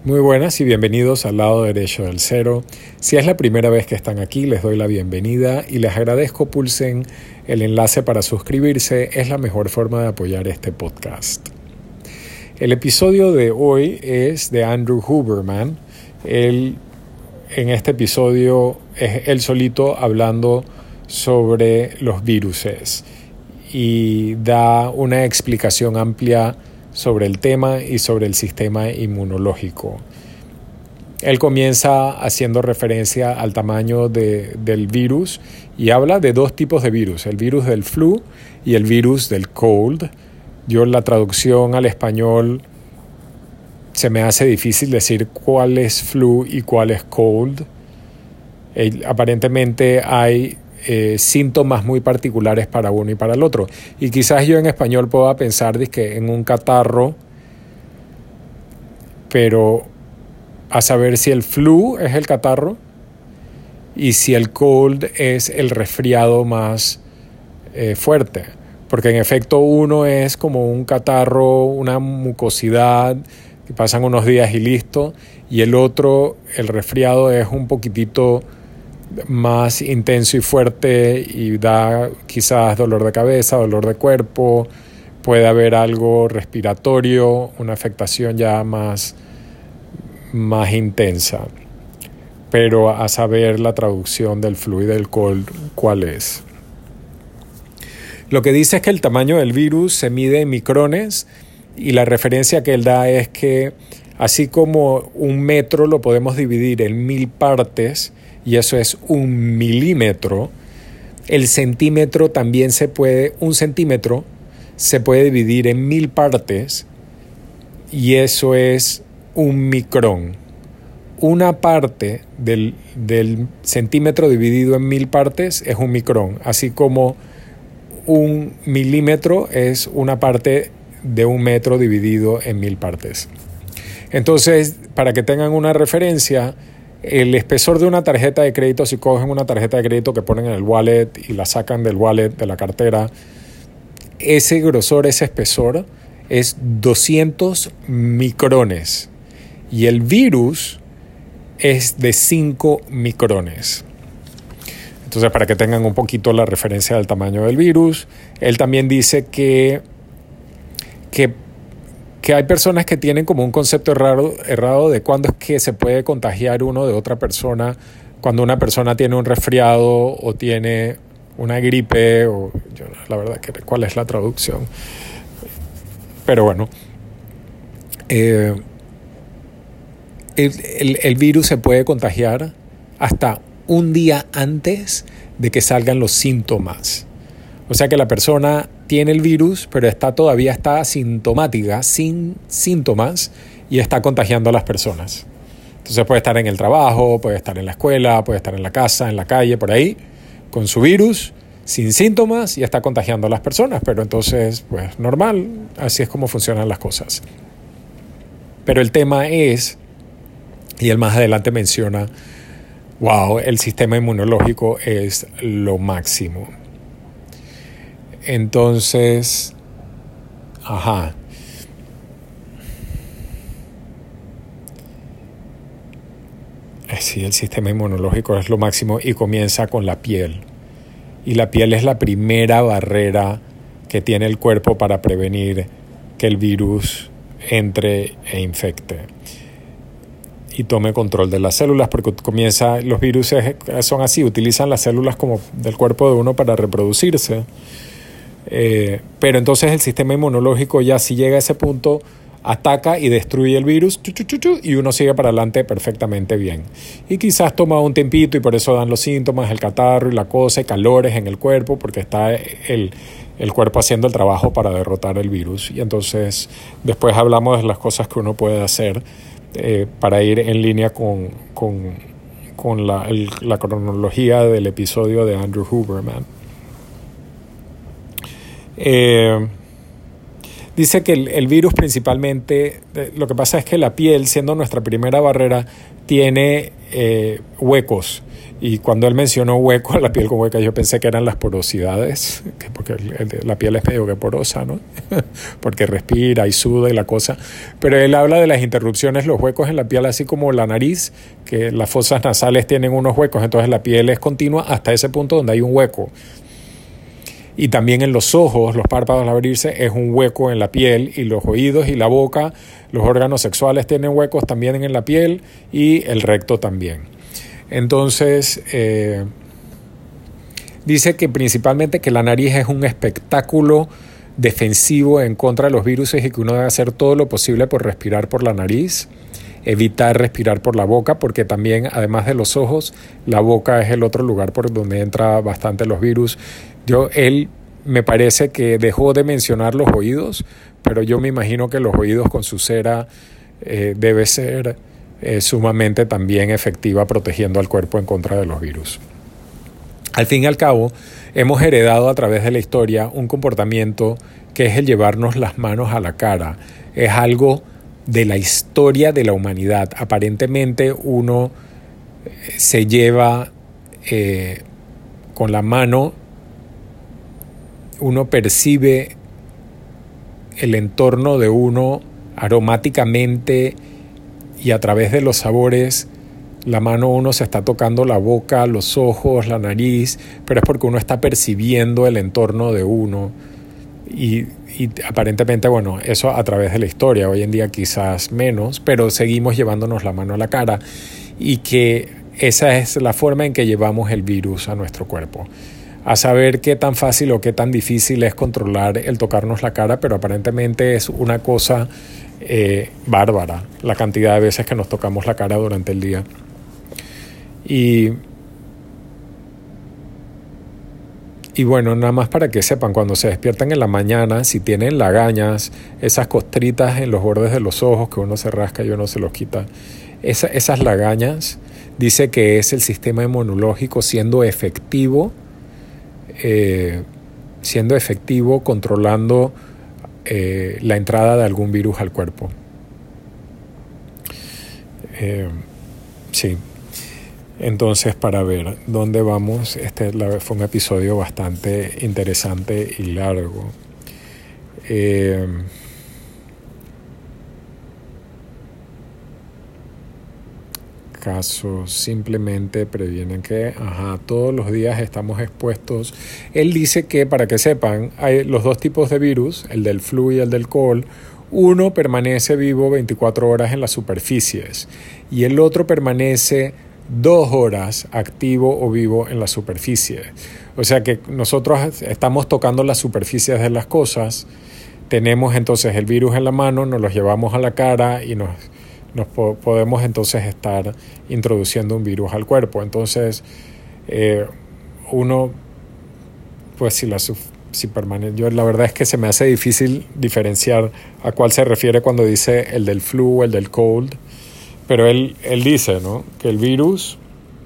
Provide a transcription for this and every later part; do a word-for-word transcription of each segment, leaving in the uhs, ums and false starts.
Muy buenas y bienvenidos al lado derecho del cero. Si es la primera vez que están aquí, les doy la bienvenida y les agradezco pulsen el enlace para suscribirse. Es la mejor forma de apoyar este podcast. El episodio de hoy es de Andrew Huberman. Él, en este episodio, es él solito hablando sobre los viruses y da una explicación amplia sobre el tema y sobre el sistema inmunológico. Él comienza haciendo referencia al tamaño de, del virus y habla de dos tipos de virus, el virus del flu y el virus del cold. Yo la traducción al español se me hace difícil decir cuál es flu y cuál es cold. Eh, aparentemente hay Eh, síntomas muy particulares para uno y para el otro. Y quizás yo en español pueda pensar que en un catarro, pero a saber si el flu es el catarro y si el cold es el resfriado más eh, fuerte. Porque en efecto uno es como un catarro, una mucosidad, que pasan unos días y listo, y el otro, el resfriado, es un poquitito más intenso y fuerte y da quizás dolor de cabeza, dolor de cuerpo, puede haber algo respiratorio, una afectación ya más, más intensa. Pero a saber la traducción del flu y del cold, ¿cuál es? Lo que dice es que el tamaño del virus se mide en micrones y la referencia que él da es que así como un metro lo podemos dividir en mil partes, y eso es un milímetro, el centímetro también se puede, un centímetro se puede dividir en mil partes y eso es un micrón. Una parte del, del centímetro dividido en mil partes es un micrón, así como un milímetro es una parte de un metro dividido en mil partes. Entonces, para que tengan una referencia, el espesor de una tarjeta de crédito, si cogen una tarjeta de crédito que ponen en el wallet y la sacan del wallet, de la cartera, ese grosor, ese espesor es doscientos micrones y el virus es de cinco micrones. Entonces, para que tengan un poquito la referencia del tamaño del virus, él también dice que, que que hay personas que tienen como un concepto errado, errado de cuándo es que se puede contagiar uno de otra persona, cuando una persona tiene un resfriado o tiene una gripe, o yo, la verdad que cuál es la traducción. Pero bueno, eh, el, el, el virus se puede contagiar hasta un día antes de que salgan los síntomas. O sea que la persona tiene el virus, pero está todavía está asintomática, sin síntomas, y está contagiando a las personas. Entonces puede estar en el trabajo, puede estar en la escuela, puede estar en la casa, en la calle, por ahí, con su virus, sin síntomas, y está contagiando a las personas. Pero entonces, pues normal, así es como funcionan las cosas. Pero el tema es, y él más adelante menciona, wow, el sistema inmunológico es lo máximo. Entonces, ajá. Sí, el sistema inmunológico es lo máximo y comienza con la piel. Y la piel es la primera barrera que tiene el cuerpo para prevenir que el virus entre e infecte y tome control de las células, porque comienza, los virus son así, utilizan las células como del cuerpo de uno para reproducirse. Eh, pero entonces el sistema inmunológico ya si llega a ese punto ataca y destruye el virus chu, chu, chu, chu, y uno sigue para adelante perfectamente bien y quizás toma un tiempito y por eso dan los síntomas, el catarro y la cosa y calores en el cuerpo porque está el, el cuerpo haciendo el trabajo para derrotar el virus. Y entonces después hablamos de las cosas que uno puede hacer eh, para ir en línea con, con, con la, el, la cronología del episodio de Andrew Huberman. Eh, dice que el, el virus principalmente, eh, lo que pasa es que la piel, siendo nuestra primera barrera, tiene eh, huecos. Y cuando él mencionó huecos, la piel con huecas, yo pensé que eran las porosidades, que porque la piel es medio que porosa, ¿no? Porque respira y suda y la cosa. Pero él habla de las interrupciones, los huecos en la piel, así como la nariz, que las fosas nasales tienen unos huecos, entonces la piel es continua hasta ese punto donde hay un hueco. Y también en los ojos, los párpados al abrirse es un hueco en la piel, y los oídos y la boca, los órganos sexuales tienen huecos también en la piel, y el recto también. Entonces, eh, dice que principalmente que la nariz es un espectáculo defensivo en contra de los virus y que uno debe hacer todo lo posible por respirar por la nariz, evitar respirar por la boca, porque también, además de los ojos, la boca es el otro lugar por donde entra bastante los virus. Yo, él me parece que dejó de mencionar los oídos, pero yo me imagino que los oídos con su cera eh, debe ser eh, sumamente también efectiva protegiendo al cuerpo en contra de los virus. Al fin y al cabo, hemos heredado a través de la historia un comportamiento que es el llevarnos las manos a la cara. Es algo de la historia de la humanidad. Aparentemente uno se lleva eh, con la mano, uno percibe el entorno de uno aromáticamente y a través de los sabores. La mano uno se está tocando la boca, los ojos, la nariz, pero es porque uno está percibiendo el entorno de uno. Y, y aparentemente, bueno, eso a través de la historia, hoy en día quizás menos, pero seguimos llevándonos la mano a la cara, y que esa es la forma en que llevamos el virus a nuestro cuerpo. A saber qué tan fácil o qué tan difícil es controlar el tocarnos la cara, pero aparentemente es una cosa eh, bárbara la cantidad de veces que nos tocamos la cara durante el día. Y, y bueno, nada más para que sepan, cuando se despiertan en la mañana, si tienen lagañas, esas costritas en los bordes de los ojos que uno se rasca y uno se los quita, esa, esas lagañas, dice que es el sistema inmunológico siendo efectivo, eh, siendo efectivo controlando eh, la entrada de algún virus al cuerpo. Eh, sí. Entonces, para ver dónde vamos, este fue un episodio bastante interesante y largo. Eh, casos simplemente previenen que, ajá, todos los días estamos expuestos. Él dice que, para que sepan, hay los dos tipos de virus, el del flu y el del col. Uno permanece vivo veinticuatro horas en las superficies y el otro permanece dos horas activo o vivo en la superficie. O sea que nosotros estamos tocando las superficies de las cosas, tenemos entonces el virus en la mano, nos los llevamos a la cara y nos, nos po- podemos entonces estar introduciendo un virus al cuerpo. Entonces, eh, uno, pues si la si permanece, yo la verdad es que se me hace difícil diferenciar a cuál se refiere cuando dice el del flu o el del cold. Pero él, él dice, ¿no?, que el virus,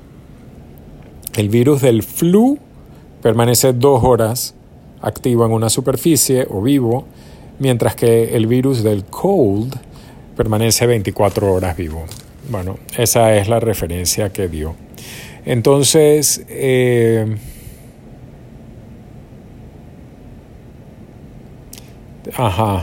el virus del flu permanece dos horas activo en una superficie o vivo, mientras que el virus del cold permanece veinticuatro horas vivo. Bueno, esa es la referencia que dio. Entonces, eh, ajá.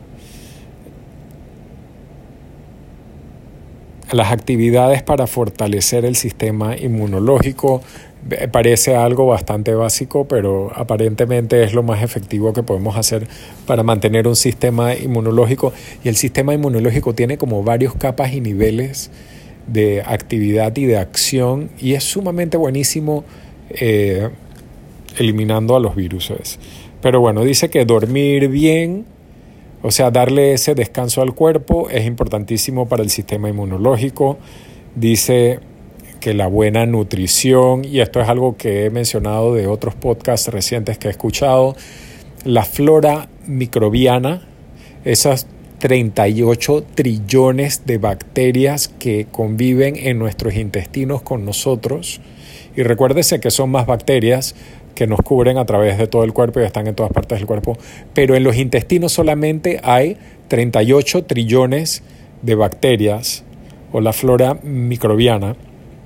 Las actividades para fortalecer el sistema inmunológico parece algo bastante básico, pero aparentemente es lo más efectivo que podemos hacer para mantener un sistema inmunológico. Y el sistema inmunológico tiene como varios capas y niveles de actividad y de acción, y es sumamente buenísimo eh, eliminando a los virus. Pero bueno, dice que dormir bien, o sea, darle ese descanso al cuerpo es importantísimo para el sistema inmunológico. Dice que la buena nutrición, y esto es algo que he mencionado de otros podcasts recientes que he escuchado, la flora microbiana, esas treinta y ocho trillones de bacterias que conviven en nuestros intestinos con nosotros. Y recuérdese que son más bacterias que nos cubren a través de todo el cuerpo y están en todas partes del cuerpo, pero en los intestinos solamente hay treinta y ocho trillones de bacterias, o la flora microbiana,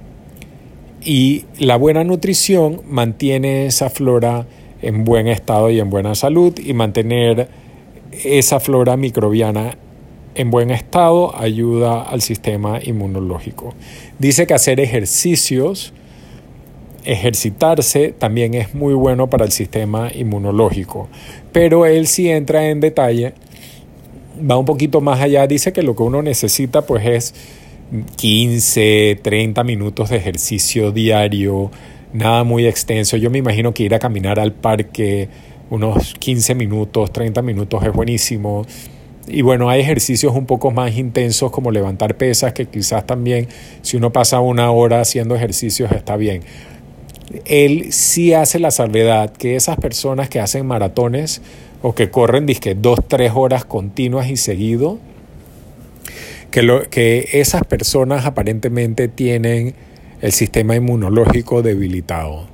Y la buena nutrición mantiene esa flora en buen estado y en buena salud, y mantener esa flora microbiana en buen estado ayuda al sistema inmunológico. Dice que hacer ejercicios, ejercitarse también es muy bueno para el sistema inmunológico, pero él sí entra en detalle, va un poquito más allá, dice que lo que uno necesita pues es quince, treinta minutos de ejercicio diario, nada muy extenso. Yo me imagino que ir a caminar al parque unos quince minutos, treinta minutos es buenísimo. Y bueno, hay ejercicios un poco más intensos como levantar pesas, que quizás también si uno pasa una hora haciendo ejercicios está bien. Él sí hace la salvedad que esas personas que hacen maratones o que corren disque dos, tres horas continuas y seguido, que, lo, que esas personas aparentemente tienen el sistema inmunológico debilitado.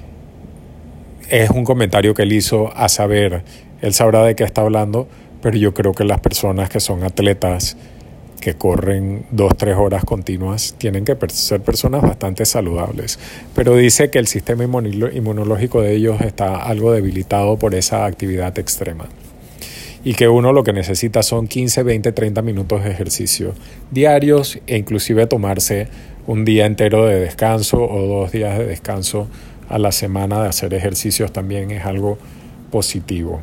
Es un comentario que él hizo a saber, él sabrá de qué está hablando, pero yo creo que las personas que son atletas, que corren dos, tres horas continuas, tienen que ser personas bastante saludables. Pero dice que el sistema inmunológico de ellos está algo debilitado por esa actividad extrema. Y que uno lo que necesita son quince, veinte, treinta minutos de ejercicio diarios, e inclusive tomarse un día entero de descanso o dos días de descanso a la semana de hacer ejercicios también es algo positivo.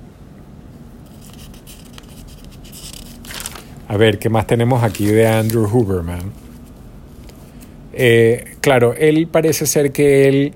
A ver, ¿qué más tenemos aquí de Andrew Huberman? Eh, claro, él parece ser que él,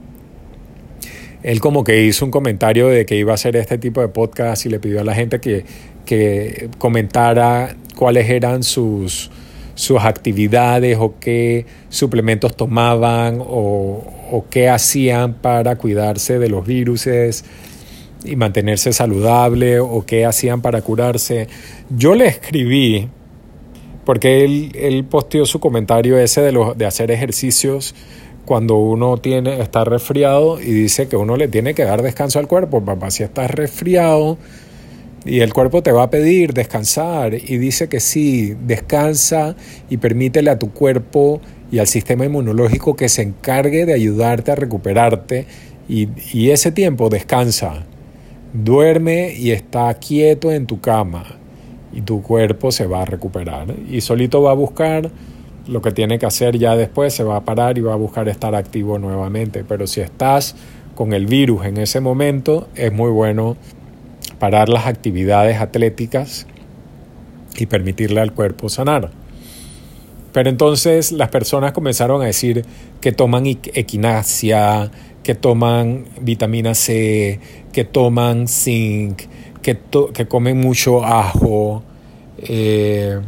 él como que hizo un comentario de que iba a hacer este tipo de podcast y le pidió a la gente que, que comentara cuáles eran sus, sus actividades o qué suplementos tomaban o, o qué hacían para cuidarse de los viruses y mantenerse saludable, o qué hacían para curarse. Yo le escribí, porque él, él posteó su comentario ese de, los, de hacer ejercicios cuando uno tiene, está resfriado, y dice que uno le tiene que dar descanso al cuerpo. Papá, si estás resfriado y el cuerpo te va a pedir descansar, y dice que sí, descansa y permítele a tu cuerpo y al sistema inmunológico que se encargue de ayudarte a recuperarte, y, y ese tiempo descansa. Duerme y está quieto en tu cama y tu cuerpo se va a recuperar y solito va a buscar lo que tiene que hacer. Ya después se va a parar y va a buscar estar activo nuevamente. Pero si estás con el virus en ese momento, es muy bueno parar las actividades atléticas y permitirle al cuerpo sanar. Pero entonces las personas comenzaron a decir que toman equinacia, que toman vitamina C, que toman zinc, que, to- que comen mucho ajo. Eh,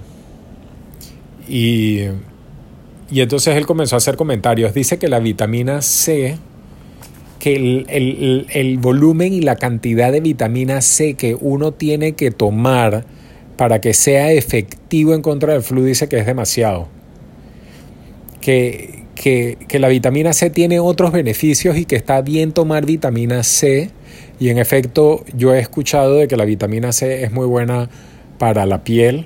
y, y entonces él comenzó a hacer comentarios. Dice que la vitamina C, que el, el, el volumen y la cantidad de vitamina C que uno tiene que tomar para que sea efectivo en contra del flu, dice que es demasiado. Que... Que, que la vitamina C tiene otros beneficios y que está bien tomar vitamina C, y en efecto yo he escuchado de que la vitamina C es muy buena para la piel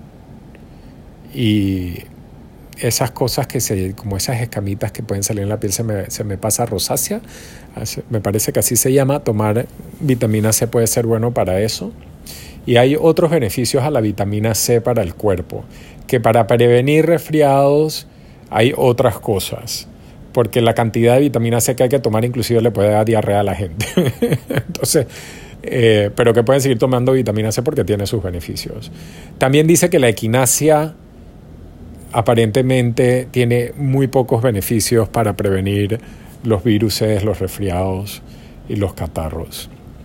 y esas cosas que se, como esas escamitas que pueden salir en la piel, se me, se me pasa rosácea, me parece que así se llama. Tomar vitamina C puede ser bueno para eso. Y hay otros beneficios a la vitamina C para el cuerpo, que para prevenir resfriados hay otras cosas, porque la cantidad de vitamina C que hay que tomar inclusive le puede dar diarrea a la gente. Entonces, eh, pero que pueden seguir tomando vitamina C porque tiene sus beneficios. También dice que la equinacia aparentemente tiene muy pocos beneficios para prevenir los viruses, los resfriados y los catarros.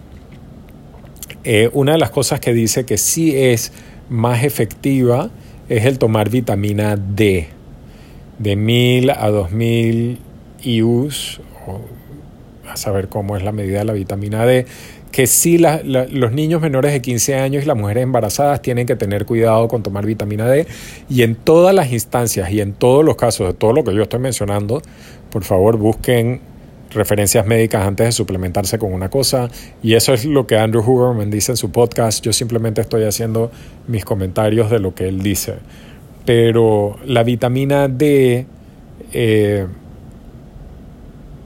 Eh, una de las cosas que dice que sí es más efectiva es el tomar vitamina D. De mil a dos mil I U's, o a saber cómo es la medida de la vitamina D, que sí la, la, los niños menores de quince años y las mujeres embarazadas tienen que tener cuidado con tomar vitamina D, y en todas las instancias y en todos los casos de todo lo que yo estoy mencionando, por favor busquen referencias médicas antes de suplementarse con una cosa, y eso es lo que Andrew Huberman dice en su podcast. Yo simplemente estoy haciendo mis comentarios de lo que él dice. Pero la vitamina D, eh,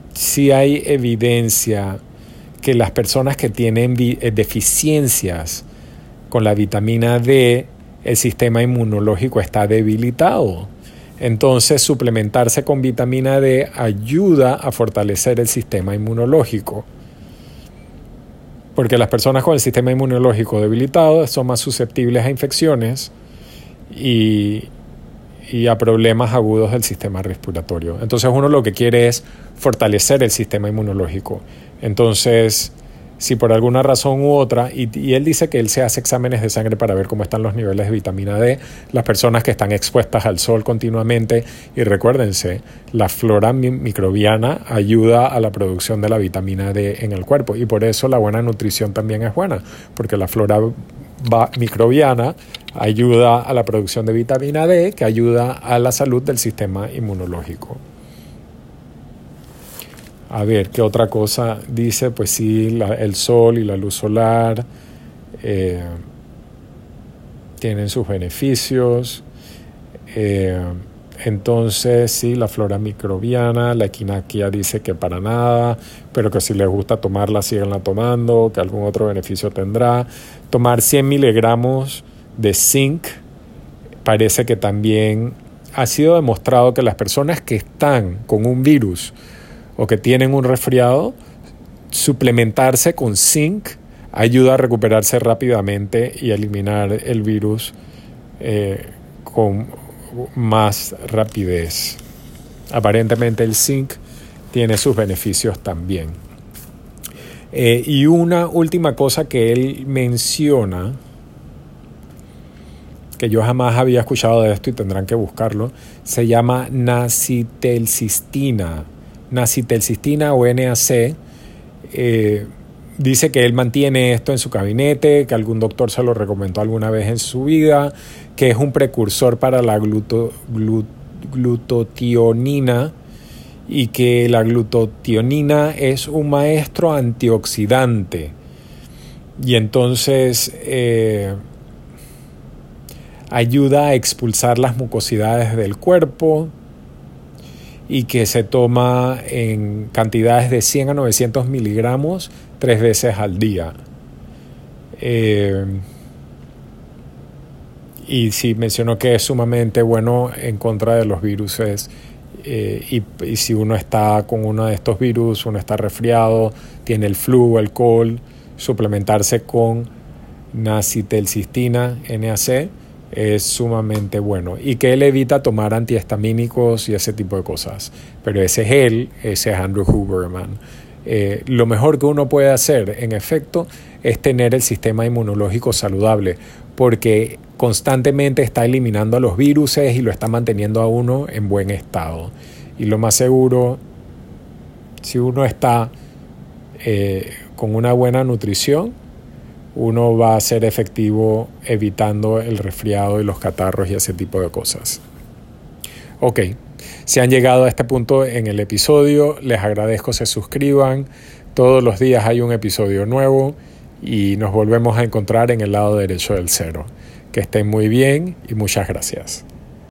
sí hay evidencia que las personas que tienen vi- deficiencias con la vitamina D, el sistema inmunológico está debilitado. Entonces, suplementarse con vitamina D ayuda a fortalecer el sistema inmunológico. Porque las personas con el sistema inmunológico debilitado son más susceptibles a infecciones y, y a problemas agudos del sistema respiratorio. Entonces, uno lo que quiere es fortalecer el sistema inmunológico. Entonces, si por alguna razón u otra, y, y él dice que él se hace exámenes de sangre para ver cómo están los niveles de vitamina D, las personas que están expuestas al sol continuamente, y recuérdense, la flora mi- microbiana ayuda a la producción de la vitamina D en el cuerpo, y por eso la buena nutrición también es buena, porque la flora va- microbiana ayuda a la producción de vitamina D, que ayuda a la salud del sistema inmunológico. A ver, ¿qué otra cosa dice? Pues sí, la, el sol y la luz solar eh, tienen sus beneficios. Eh, entonces, sí, la flora microbiana, la equinaquia dice que para nada, pero que si les gusta tomarla, síganla tomando, que algún otro beneficio tendrá. Tomar cien miligramos de zinc parece que también ha sido demostrado que las personas que están con un virus o que tienen un resfriado, suplementarse con zinc ayuda a recuperarse rápidamente y a eliminar el virus eh, con más rapidez. Aparentemente el zinc tiene sus beneficios también. Eh, y una última cosa que él menciona, que yo jamás había escuchado de esto y tendrán que buscarlo, se llama nacitelcistina. Nacitelcistina o N A C, eh, dice que él mantiene esto en su gabinete, que algún doctor se lo recomendó alguna vez en su vida, que es un precursor para la gluto, glut, glutotionina y que la glutotionina es un maestro antioxidante. Y entonces eh, ayuda a expulsar las mucosidades del cuerpo, y que se toma en cantidades de cien a novecientos miligramos tres veces al día. Eh, y sí mencionó que es sumamente bueno en contra de los virus. Eh, y, y si uno está con uno de estos virus, uno está resfriado, tiene el flu, el cold, suplementarse con nacitelcistina, N A C, es sumamente bueno, y que él evita tomar antihistamínicos y ese tipo de cosas, pero ese es él, ese es Andrew Huberman. Eh, lo mejor que uno puede hacer, en efecto, es tener el sistema inmunológico saludable, porque constantemente está eliminando a los virus y lo está manteniendo a uno en buen estado. Y lo más seguro, si uno está eh, con una buena nutrición, uno va a ser efectivo evitando el resfriado y los catarros y ese tipo de cosas. Ok, si han llegado a este punto en el episodio, les agradezco se suscriban. Todos los días hay un episodio nuevo y nos volvemos a encontrar en el lado derecho del cero. Que estén muy bien y muchas gracias.